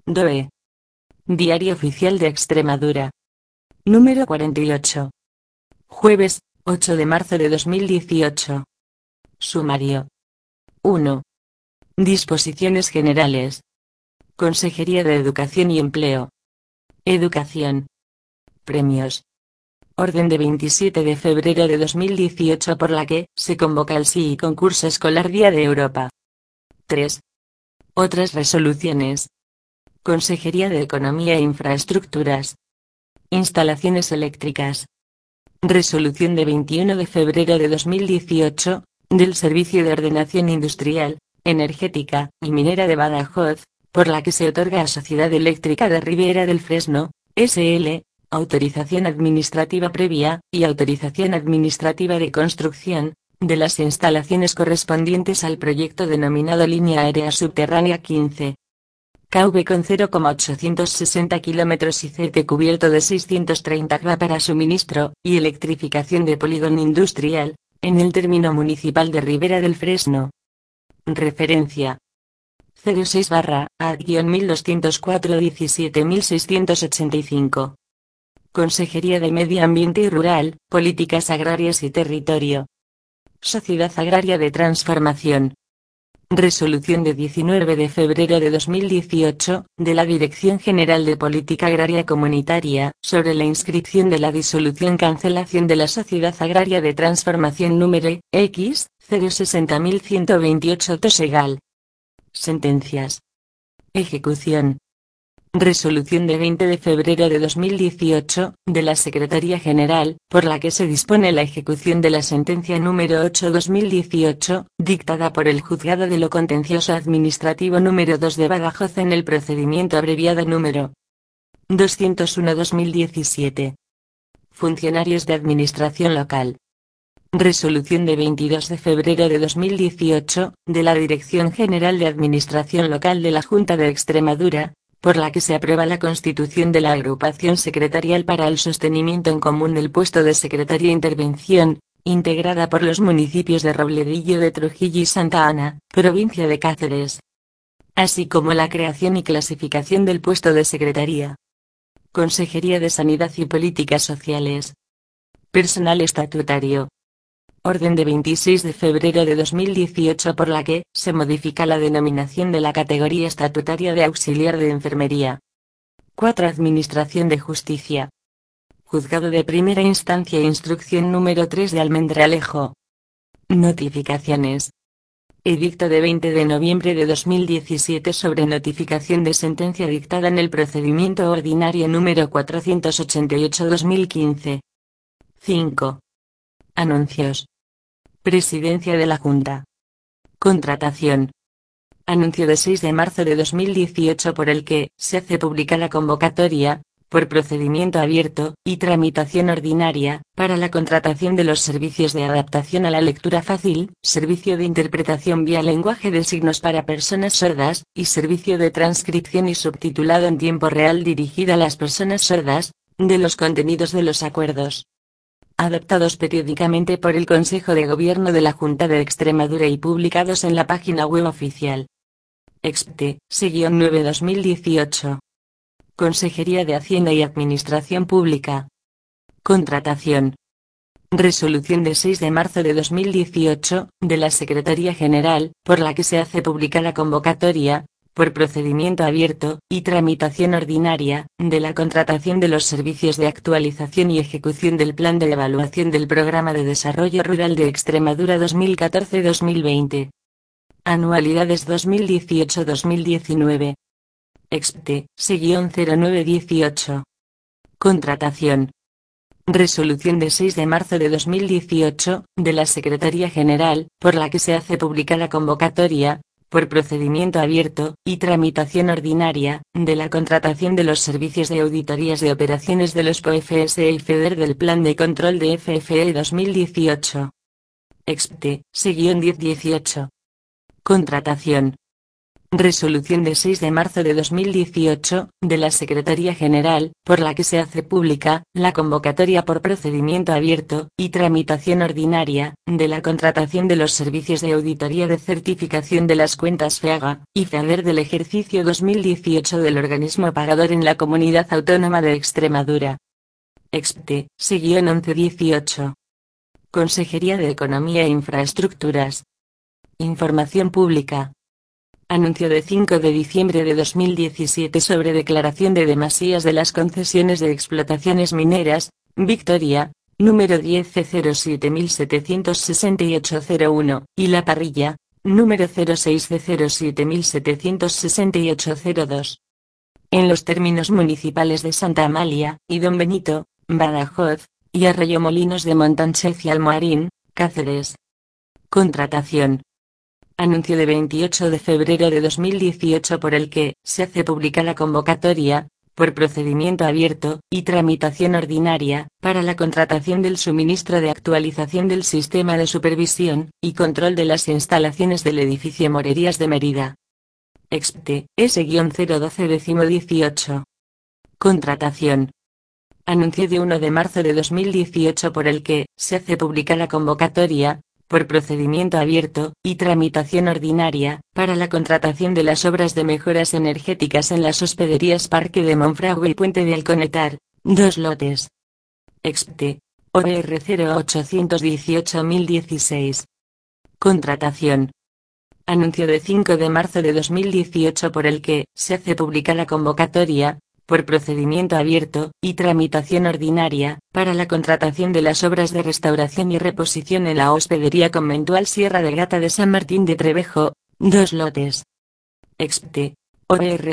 DOE. Diario Oficial de Extremadura. Número 48. Jueves, 8 de marzo de 2018. Sumario. 1. Disposiciones generales. Consejería de Educación y Empleo. Educación. Premios. Orden de 27 de febrero de 2018 por la que se convoca el SII Concurso Escolar Día de Europa. 3. Otras resoluciones. Consejería de Economía e Infraestructuras. Instalaciones eléctricas. Resolución de 21 de febrero de 2018, del Servicio de Ordenación Industrial, Energética y Minera de Badajoz, por la que se otorga a Sociedad Eléctrica de Ribera del Fresno, S.L., autorización administrativa previa, y autorización administrativa de construcción, de las instalaciones correspondientes al proyecto denominado Línea Aérea Subterránea 15. KV con 0,860 km y CT cubierto de 630 kV para suministro y electrificación de polígono industrial, en el término municipal de Ribera del Fresno. Referencia. 06/A-1204-17685. Consejería de Medio Ambiente y Rural, Políticas Agrarias y Territorio. Sociedad Agraria de Transformación. Resolución de 19 de febrero de 2018, de la Dirección General de Política Agraria Comunitaria, sobre la inscripción de la disolución-cancelación de la Sociedad Agraria de Transformación número X, 060128 Tosegal. Sentencias. Ejecución. Resolución de 20 de febrero de 2018, de la Secretaría General, por la que se dispone la ejecución de la sentencia número 8/2018, dictada por el Juzgado de lo Contencioso Administrativo número 2 de Badajoz en el procedimiento abreviado número 201/2017. Funcionarios de Administración Local. Resolución de 22 de febrero de 2018, de la Dirección General de Administración Local de la Junta de Extremadura, por la que se aprueba la constitución de la Agrupación Secretarial para el Sostenimiento en Común del puesto de Secretaria Intervención, integrada por los municipios de Robledillo de Trujillo y Santa Ana, provincia de Cáceres. Así como la creación y clasificación del puesto de Secretaría. Consejería de Sanidad y Políticas Sociales. Personal estatutario. Orden de 26 de febrero de 2018 por la que se modifica la denominación de la categoría estatutaria de auxiliar de enfermería. 4. Administración de Justicia. Juzgado de Primera Instancia e Instrucción número 3 de Almendralejo. Notificaciones. Edicto de 20 de noviembre de 2017 sobre notificación de sentencia dictada en el procedimiento ordinario número 488/2015. 5. Anuncios. Presidencia de la Junta. Contratación. Anuncio de 6 de marzo de 2018 por el que se hace pública la convocatoria, por procedimiento abierto y tramitación ordinaria, para la contratación de los servicios de adaptación a la lectura fácil, servicio de interpretación vía lenguaje de signos para personas sordas, y servicio de transcripción y subtitulado en tiempo real dirigido a las personas sordas, de los contenidos de los acuerdos adoptados periódicamente por el Consejo de Gobierno de la Junta de Extremadura y publicados en la página web oficial. Expte, C-9/2018. Consejería de Hacienda y Administración Pública. Contratación. Resolución de 6 de marzo de 2018, de la Secretaría General, por la que se hace pública la convocatoria, por procedimiento abierto y tramitación ordinaria, de la contratación de los servicios de actualización y ejecución del Plan de Evaluación del Programa de Desarrollo Rural de Extremadura 2014-2020. Anualidades 2018-2019. Expte, C-0918. Contratación. Resolución de 6 de marzo de 2018, de la Secretaría General, por la que se hace pública la convocatoria, por procedimiento abierto y tramitación ordinaria, de la contratación de los servicios de auditorías de operaciones de los POFSE y FEDER del Plan de Control de FFE 2018. Expte, C-1018. Contratación. Resolución de 6 de marzo de 2018, de la Secretaría General, por la que se hace pública, la convocatoria por procedimiento abierto, y tramitación ordinaria, de la contratación de los servicios de auditoría de certificación de las cuentas FEAGA, y FEADER del ejercicio 2018 del organismo pagador en la Comunidad Autónoma de Extremadura. Expte, C-1118. Consejería de Economía e Infraestructuras. Información pública. Anuncio de 5 de diciembre de 2017 sobre declaración de demasías de las concesiones de explotaciones mineras, Victoria, número 10C0776801, y La Parrilla, número 06C0776802. En los términos municipales de Santa Amalia, y Don Benito, Badajoz, y Arroyomolinos de Montánchez y Almoharín, Cáceres. Contratación. Anuncio de 28 de febrero de 2018 por el que se hace pública la convocatoria, por procedimiento abierto, y tramitación ordinaria, para la contratación del suministro de actualización del sistema de supervisión y control de las instalaciones del edificio Morerías de Mérida. Expte, S-012-18. Contratación. Anuncio de 1 de marzo de 2018 por el que se hace pública la convocatoria, por procedimiento abierto, y tramitación ordinaria, para la contratación de las obras de mejoras energéticas en las hospederías Parque de Monfragüe y Puente de Alconetar, 2 lotes. Expte, OBR 0818-1016. Contratación. Anuncio de 5 de marzo de 2018 por el que se hace pública la convocatoria, por procedimiento abierto, y tramitación ordinaria, para la contratación de las obras de restauración y reposición en la hospedería conventual Sierra de Gata de San Martín de Trevejo, 2 lotes. Expte, OBR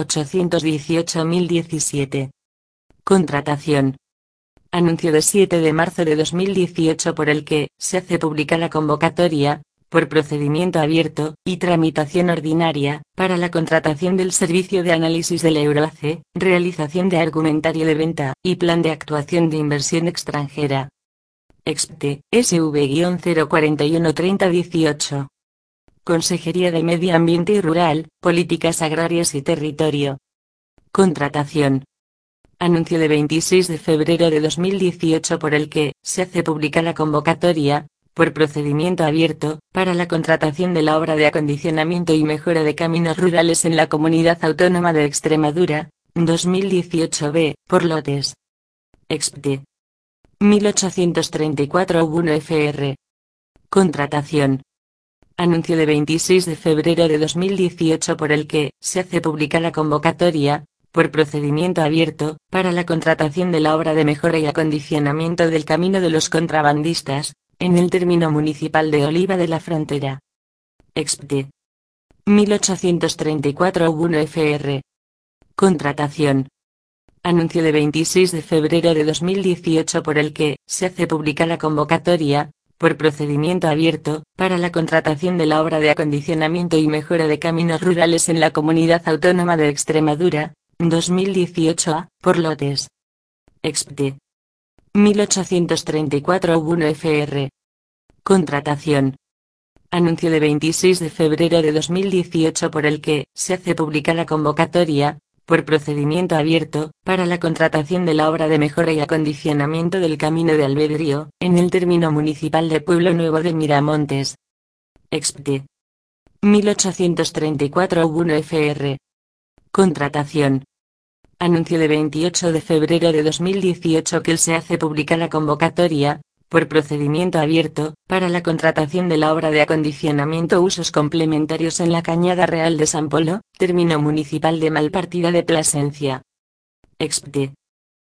0818-1017. Contratación. Anuncio de 7 de marzo de 2018 por el que se hace pública la convocatoria, por procedimiento abierto, y tramitación ordinaria, para la contratación del servicio de análisis del Euroace, realización de argumentario de venta, y plan de actuación de inversión extranjera. Expte, SV-041-3018. Consejería de Medio Ambiente y Rural, Políticas Agrarias y Territorio. Contratación. Anuncio de 26 de febrero de 2018 por el que se hace pública la convocatoria, por procedimiento abierto, para la contratación de la obra de acondicionamiento y mejora de caminos rurales en la Comunidad Autónoma de Extremadura, 2018b, por lotes. Expte. 1834-1 FR. Contratación. Anuncio de 26 de febrero de 2018 por el que se hace pública la convocatoria, por procedimiento abierto, para la contratación de la obra de mejora y acondicionamiento del Camino de los Contrabandistas, en el término municipal de Oliva de la Frontera. Expte. 1834-1 FR. Contratación. Anuncio de 26 de febrero de 2018 por el que se hace pública la convocatoria, por procedimiento abierto, para la contratación de la obra de acondicionamiento y mejora de caminos rurales en la Comunidad Autónoma de Extremadura, 2018a, por lotes. Expte. 1834-1 FR. Contratación. Anuncio de 26 de febrero de 2018 por el que se hace pública la convocatoria, por procedimiento abierto, para la contratación de la obra de mejora y acondicionamiento del Camino de Albedrío, en el término municipal de Pueblo Nuevo de Miramontes. Expte. 1834-1 FR. Contratación. Anuncio de 28 de febrero de 2018 que se hace pública la convocatoria, por procedimiento abierto, para la contratación de la obra de acondicionamiento usos complementarios en la Cañada Real de San Polo, término municipal de Malpartida de Plasencia. Expte.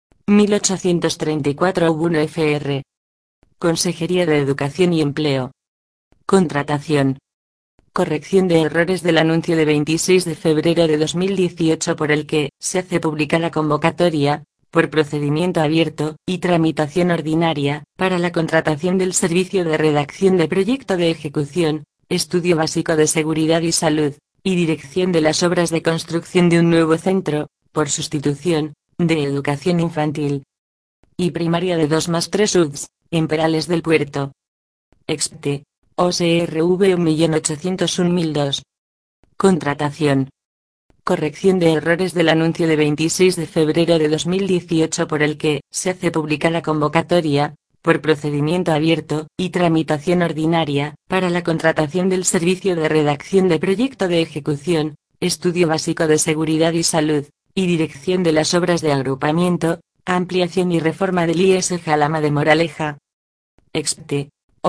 1834-1 FR. Consejería de Educación y Empleo. Contratación. Corrección de errores del anuncio de 26 de febrero de 2018 por el que se hace pública la convocatoria, por procedimiento abierto, y tramitación ordinaria, para la contratación del servicio de redacción de proyecto de ejecución, estudio básico de seguridad y salud, y dirección de las obras de construcción de un nuevo centro, por sustitución, de educación infantil y primaria de 2+3 UDS, en Perales del Puerto. Expte. OSRV 1.801.002. Contratación. Corrección de errores del anuncio de 26 de febrero de 2018 por el que se hace pública la convocatoria, por procedimiento abierto y tramitación ordinaria, para la contratación del servicio de redacción de proyecto de ejecución, estudio básico de seguridad y salud, y dirección de las obras de agrupamiento, ampliación y reforma del IES Jalama de Moraleja. Expte.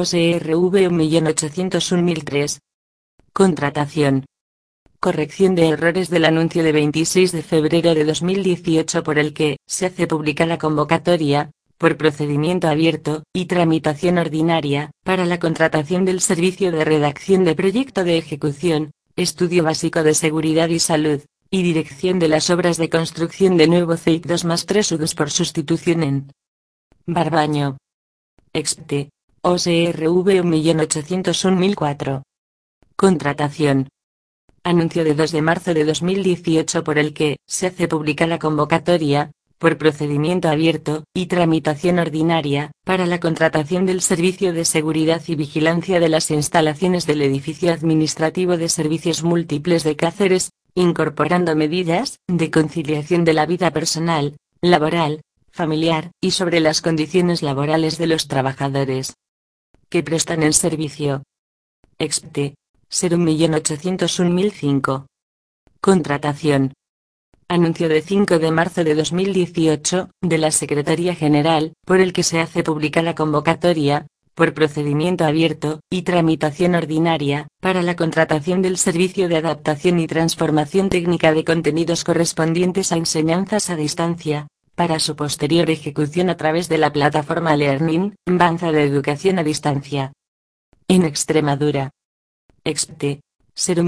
OSRV 1801003. Contratación. Corrección de errores del anuncio de 26 de febrero de 2018 por el que se hace pública la convocatoria, por procedimiento abierto y tramitación ordinaria, para la contratación del servicio de redacción de proyecto de ejecución, estudio básico de seguridad y salud, y dirección de las obras de construcción de nuevo CEIC 2+3 UDOS por sustitución en Barbaño. Expte. OSRV 1801004. Contratación. Anuncio de 2 de marzo de 2018 por el que se hace pública la convocatoria, por procedimiento abierto y tramitación ordinaria, para la contratación del servicio de seguridad y vigilancia de las instalaciones del edificio administrativo de servicios múltiples de Cáceres, incorporando medidas de conciliación de la vida personal, laboral, familiar y sobre las condiciones laborales de los trabajadores que prestan el servicio. Expte. Ser 1801005. Contratación. Anuncio de 5 de marzo de 2018, de la Secretaría General, por el que se hace pública la convocatoria, por procedimiento abierto y tramitación ordinaria, para la contratación del servicio de adaptación y transformación técnica de contenidos correspondientes a enseñanzas a distancia, para su posterior ejecución a través de la plataforma Learning, Banza de Educación a Distancia. En Extremadura. Expte. Ser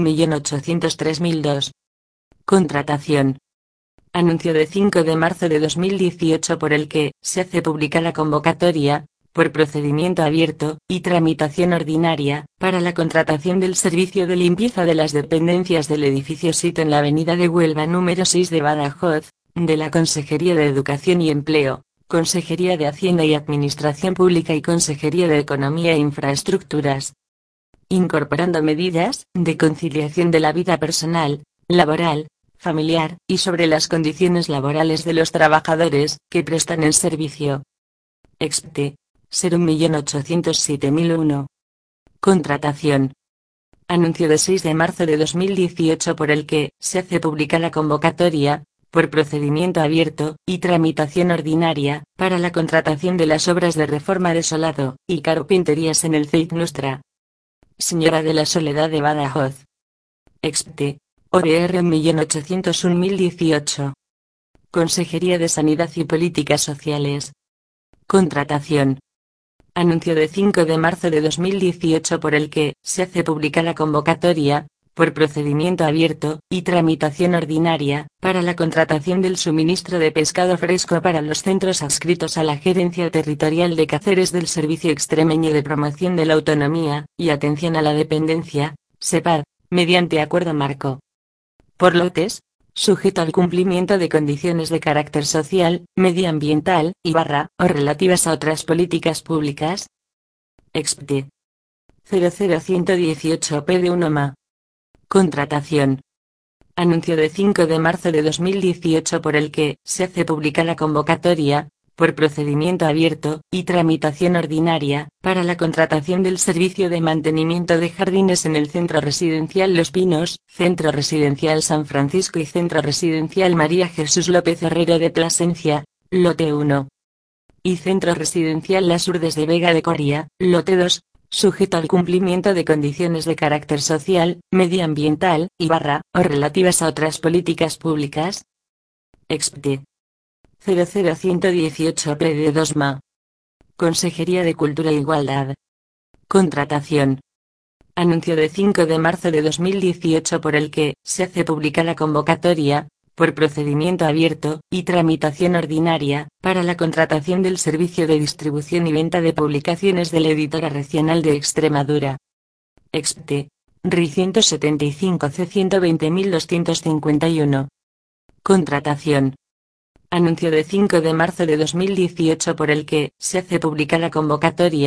1803002. Contratación. Anuncio de 5 de marzo de 2018 por el que se hace pública la convocatoria, por procedimiento abierto y tramitación ordinaria, para la contratación del servicio de limpieza de las dependencias del edificio sito en la avenida de Huelva número 6 de Badajoz, de la Consejería de Educación y Empleo, Consejería de Hacienda y Administración Pública y Consejería de Economía e Infraestructuras. Incorporando medidas de conciliación de la vida personal, laboral, familiar y sobre las condiciones laborales de los trabajadores que prestan el servicio. Expte. Ser 1807001. Contratación. Anuncio de 6 de marzo de 2018 por el que se hace pública la convocatoria, por procedimiento abierto y tramitación ordinaria, para la contratación de las obras de reforma de solado y carpinterías en el CEIC Nuestra Señora de la Soledad de Badajoz. Expte. ODR 1801018. Consejería de Sanidad y Políticas Sociales. Contratación. Anuncio de 5 de marzo de 2018 por el que se hace pública la convocatoria, por procedimiento abierto y tramitación ordinaria, para la contratación del suministro de pescado fresco para los centros adscritos a la Gerencia Territorial de Cáceres del Servicio Extremeño de Promoción de la Autonomía y Atención a la Dependencia, SEPAD, mediante acuerdo marco. Por lotes, sujeto al cumplimiento de condiciones de carácter social, medioambiental o relativas a otras políticas públicas. Expte. 00118 PD1MA. Contratación. Anuncio de 5 de marzo de 2018 por el que se hace pública la convocatoria, por procedimiento abierto y tramitación ordinaria, para la contratación del servicio de mantenimiento de jardines en el Centro Residencial Los Pinos, Centro Residencial San Francisco y Centro Residencial María Jesús López Herrero de Plasencia, Lote 1. Y Centro Residencial Las Urdes de Vega de Coria, Lote 2, sujeto al cumplimiento de condiciones de carácter social, medioambiental o relativas a otras políticas públicas. Expte. 00118 PD2MA. Consejería de Cultura e Igualdad. Contratación. Anuncio de 5 de marzo de 2018 por el que se hace pública la convocatoria, por procedimiento abierto y tramitación ordinaria, para la contratación del servicio de distribución y venta de publicaciones de la Editora Regional de Extremadura. Expte. RI 175 C 120.251. Contratación. Anuncio de 5 de marzo de 2018 por el que se hace pública la convocatoria,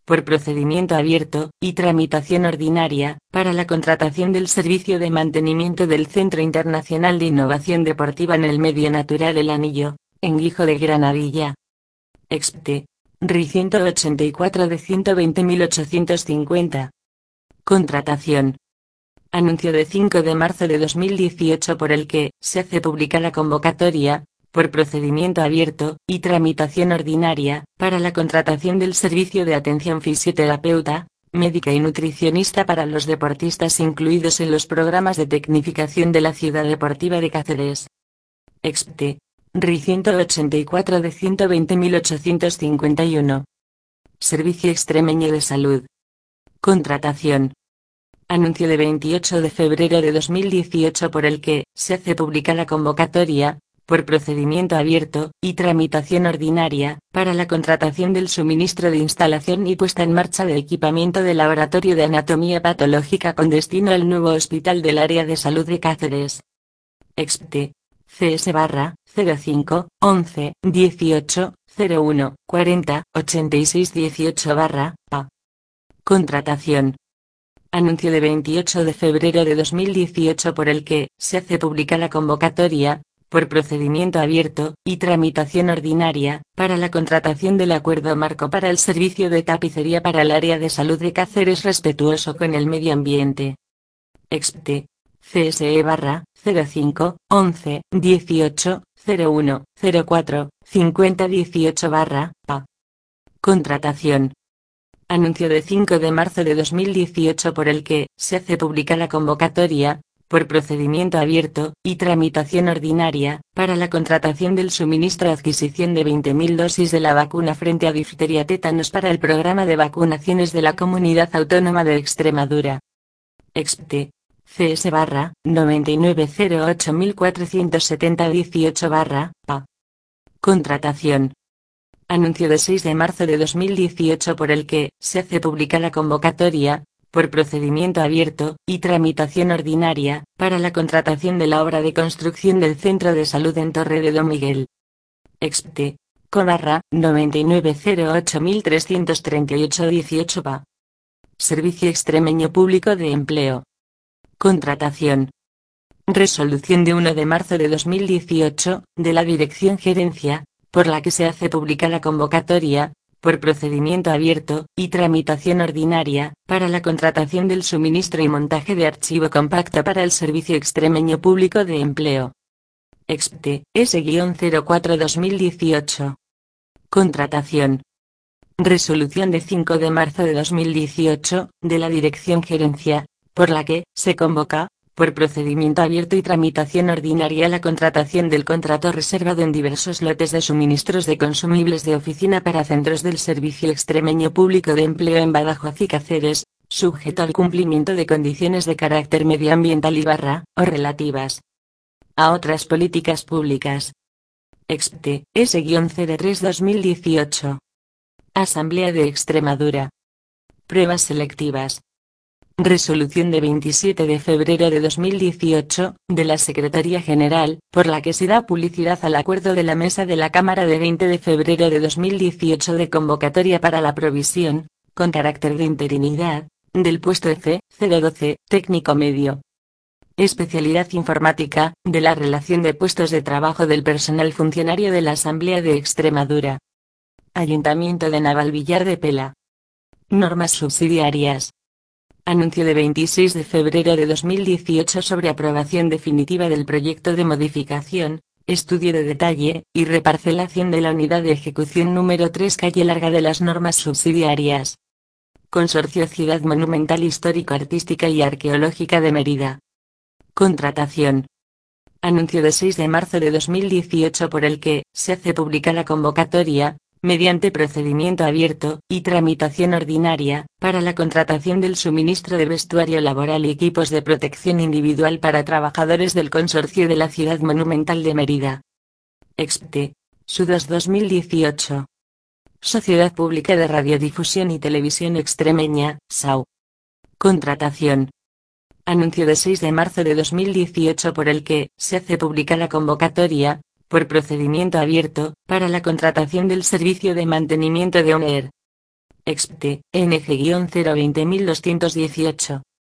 por procedimiento abierto y tramitación ordinaria, para la contratación del servicio de mantenimiento del Centro Internacional de Innovación Deportiva en el Medio Natural El Anillo, en Guijo de Granadilla. Expte. RI 184 de 120.850. Contratación. Anuncio de 5 de marzo de 2018 por el que se hace pública la convocatoria, por procedimiento abierto y tramitación ordinaria, para la contratación del servicio de atención fisioterapeuta, médica y nutricionista para los deportistas incluidos en los programas de tecnificación de la Ciudad Deportiva de Cáceres. Expte. RI 184 de 120.851. Servicio Extremeño de Salud. Contratación. Anuncio de 28 de febrero de 2018 por el que se hace pública la convocatoria, por procedimiento abierto y tramitación ordinaria, para la contratación del suministro de instalación y puesta en marcha de equipamiento de laboratorio de anatomía patológica con destino al nuevo Hospital del Área de Salud de Cáceres. Expte. CS/05 11 18 01 40 86 18/A. Contratación. Anuncio de 28 de febrero de 2018 por el que se hace pública la convocatoria, por procedimiento abierto y tramitación ordinaria, para la contratación del acuerdo marco para el servicio de tapicería para el área de salud de Cáceres respetuoso con el medio ambiente. Expte. CSE/05 11 18 01 04 50 18/A. Contratación. Anuncio de 5 de marzo de 2018 por el que se hace pública la convocatoria, por procedimiento abierto y tramitación ordinaria, para la contratación del suministro adquisición de 20.000 dosis de la vacuna frente a difteria tétanos para el programa de vacunaciones de la Comunidad Autónoma de Extremadura. Expte. CS/9908.470 18/A. Contratación. Anuncio de 6 de marzo de 2018 por el que se hace pública la convocatoria, por procedimiento abierto y tramitación ordinaria, para la contratación de la obra de construcción del Centro de Salud en Torre de Don Miguel. Expte. CO/9908.338 18/A. Servicio Extremeño Público de Empleo. Contratación. Resolución de 1 de marzo de 2018, de la Dirección Gerencia, por la que se hace pública la convocatoria, por procedimiento abierto y tramitación ordinaria, para la contratación del suministro y montaje de archivo compacto para el Servicio Extremeño Público de Empleo. Expte. S-04-2018. Contratación. Resolución de 5 de marzo de 2018, de la Dirección Gerencia, por la que se convoca, por procedimiento abierto y tramitación ordinaria, la contratación del contrato reservado en diversos lotes de suministros de consumibles de oficina para centros del Servicio Extremeño Público de Empleo en Badajoz y Cáceres, sujeto al cumplimiento de condiciones de carácter medioambiental o relativas a otras políticas públicas. Expte. S-03-2018. Asamblea de Extremadura. Pruebas selectivas. Resolución de 27 de febrero de 2018, de la Secretaría General, por la que se da publicidad al acuerdo de la Mesa de la Cámara de 20 de febrero de 2018 de convocatoria para la provisión, con carácter de interinidad, del puesto F-012, técnico medio. Especialidad informática, de la relación de puestos de trabajo del personal funcionario de la Asamblea de Extremadura. Ayuntamiento de Navalvillar de Pela. Normas subsidiarias. Anuncio de 26 de febrero de 2018 sobre aprobación definitiva del proyecto de modificación, estudio de detalle y reparcelación de la unidad de ejecución número 3 Calle Larga de las normas subsidiarias. Consorcio Ciudad Monumental Histórico-Artística y Arqueológica de Mérida. Contratación. Anuncio de 6 de marzo de 2018 por el que se hace pública la convocatoria, mediante procedimiento abierto y tramitación ordinaria, para la contratación del suministro de vestuario laboral y equipos de protección individual para trabajadores del Consorcio de la Ciudad Monumental de Mérida. Expte. SUDOS 2018. Sociedad Pública de Radiodifusión y Televisión Extremeña, SAU. Contratación. Anuncio de 6 de marzo de 2018 por el que se hace pública la convocatoria, por procedimiento abierto, para la contratación del servicio de mantenimiento de ONER. Expte, NG-020218.